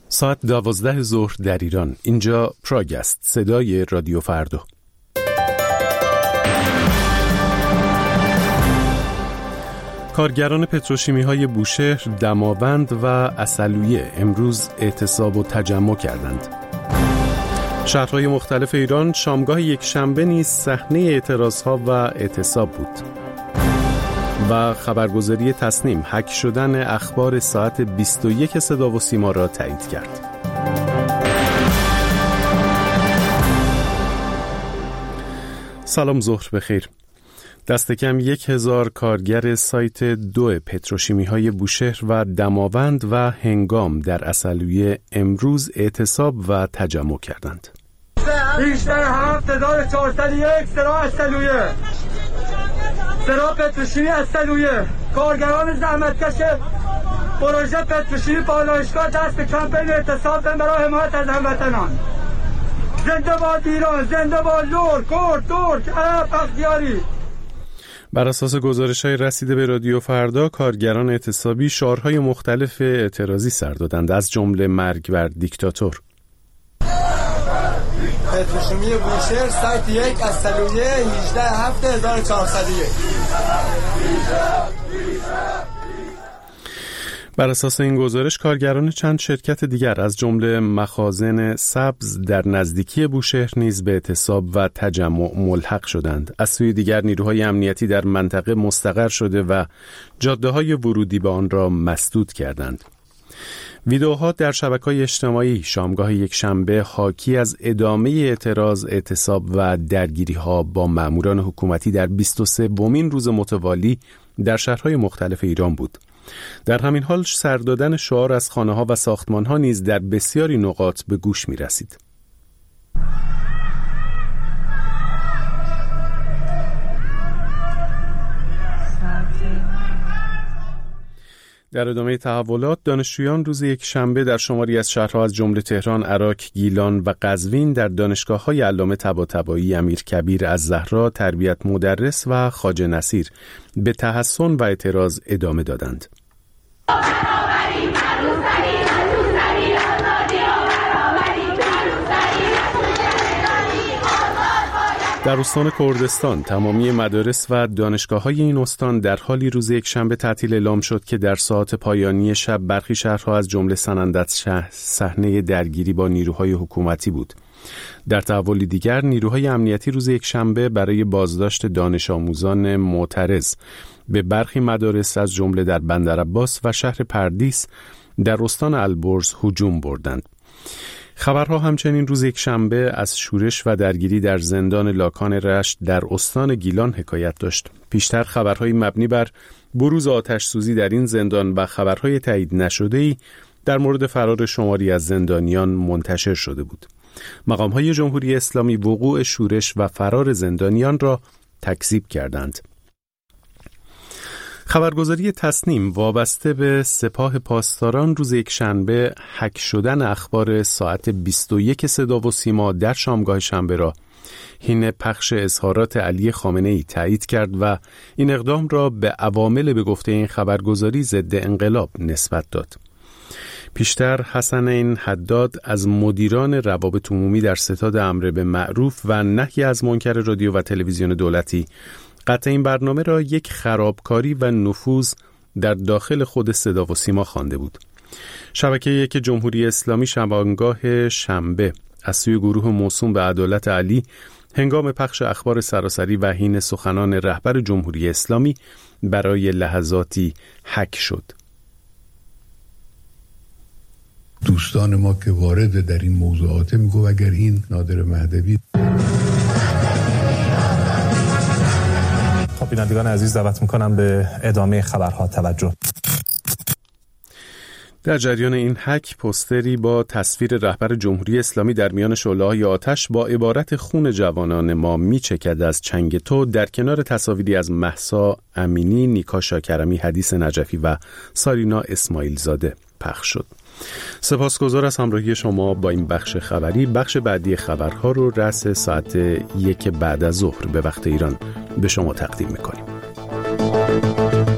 ساعت 12 ظهر در ایران. اینجا پراگ است، صدای رادیو فردا. کارگران پتروشیمی‌های بوشهر، دماوند و عسلویه امروز اعتصاب و تجمع کردند. شهرهای مختلف ایران شامگاه یک شنبه نیز صحنه اعتراضها و اعتصاب بود. و خبرگزاری تصنیم هک شدن اخبار ساعت 21 صدا و سیما را تایید کرد. سلام، ظهر بخیر. دست کم 1000 کارگر سایت 2 پتروشیمی‌های بوشهر و دماوند و هنگام در عسلویه امروز اعتصاب و تجمع کردند. بیشتر 7401 سرا عسلویه، سرا پتروشیمی عسلویه، کارگران زحمتکش پروژه پتروشیمی پالایشگاه دست به کمپین اعتصاب برای حمایت از هموطنان. زنده باد ایران، زنده باد لور، کرد، ترک، عرب، بختیاری. بر اساس گزارش‌های رسیده به رادیو فردا، کارگران اعتصابی شعارهای مختلف اعتراضی سر دادند، از جمله مرگ بر دیکتاتور. پتروشیمی بوشهر سایت 1 عسلویه 18/7401. بر اساس این گزارش، کارگران چند شرکت دیگر از جمله مخازن سبز در نزدیکی بوشهر نیز به اعتصاب و تجمع ملحق شدند. از سوی دیگر نیروهای امنیتی در منطقه مستقر شده و جاده‌های ورودی به آن را مسدود کردند. ویدئوها در شبکه‌های اجتماعی شامگاه یک شنبه حاکی از ادامه اعتراض، اعتصاب و درگیری‌ها با ماموران حکومتی در 23مین روز متوالی در شهرهای مختلف ایران بود. در همین حال سر دادن شعار از خانه‌ها و ساختمان‌ها نیز در بسیاری نقاط به گوش می‌رسید. در ادامه تحولات، دانشجویان روز یک شنبه در شماری از شهرها از جمله تهران، عراق، گیلان و قزوین در دانشگاه‌های علامه طباطبایی، امیرکبیر الزهرا، تربیت مدرس و خواجه نصیر به تحصن و اعتراض ادامه دادند. در استان کردستان تمامی مدارس و دانشگاه‌های این استان در حالی روز یک شنبه تعطیل اعلام شد که در ساعات پایانی شب برخی شهرها از جمله سنندج شهر صحنه درگیری با نیروهای حکومتی بود. در تحولی دیگر، نیروهای امنیتی روز یک شنبه برای بازداشت دانش آموزان معترض به برخی مدارس از جمله در بندرعباس و شهر پردیس در استان البرز هجوم بردند. خبرها همچنین روز یک شنبه از شورش و درگیری در زندان لاکان رشت در استان گیلان حکایت داشت. پیشتر خبرهای مبنی بر بروز آتش سوزی در این زندان و خبرهای تایید نشده‌ای در مورد فرار شماری از زندانیان منتشر شده بود. مقام‌های جمهوری اسلامی وقوع شورش و فرار زندانیان را تکذیب کردند. خبرگزاری تصنیم وابسته به سپاه پاسداران روز یک شنبه هک شدن اخبار ساعت 21 صدا و سیما در شامگاه شنبه را حین پخش اظهارات علی خامنه‌ای تایید کرد و این اقدام را به عوامل به گفته این خبرگزاری ضد انقلاب نسبت داد. پیشتر حسنین حداد از مدیران روابط عمومی در ستاد امر به معروف و نهی از منکر رادیو و تلویزیون دولتی قطع این برنامه را یک خرابکاری و نفوذ در داخل خود صدا و سیما خوانده بود. شبکه یک جمهوری اسلامی شبانگاه شنبه از سوی گروه موسوم به عدالت علی هنگام پخش اخبار سراسری و حین سخنان رهبر جمهوری اسلامی برای لحظاتی هک شد. دوستان ما که وارد در این موضوعات میگو اگر این نادر مهدوی. بینندگان عزیز، دعوت میکنم به ادامه خبرها توجه. در جریان این هک، پوستری با تصویر رهبر جمهوری اسلامی در میان شعله‌های آتش با عبارت خون جوانان ما میچکد از چنگ تو در کنار تصاویری از مهسا امینی، نیکا شاکرمی، حدیث نجفی و سارینا اسماعیل زاده پخش شد. سپاسگزار از همراهی شما با این بخش خبری. بخش بعدی خبرها رو رأس ساعت 1 بعد از ظهر به وقت ایران به شما تقدیم میکنیم.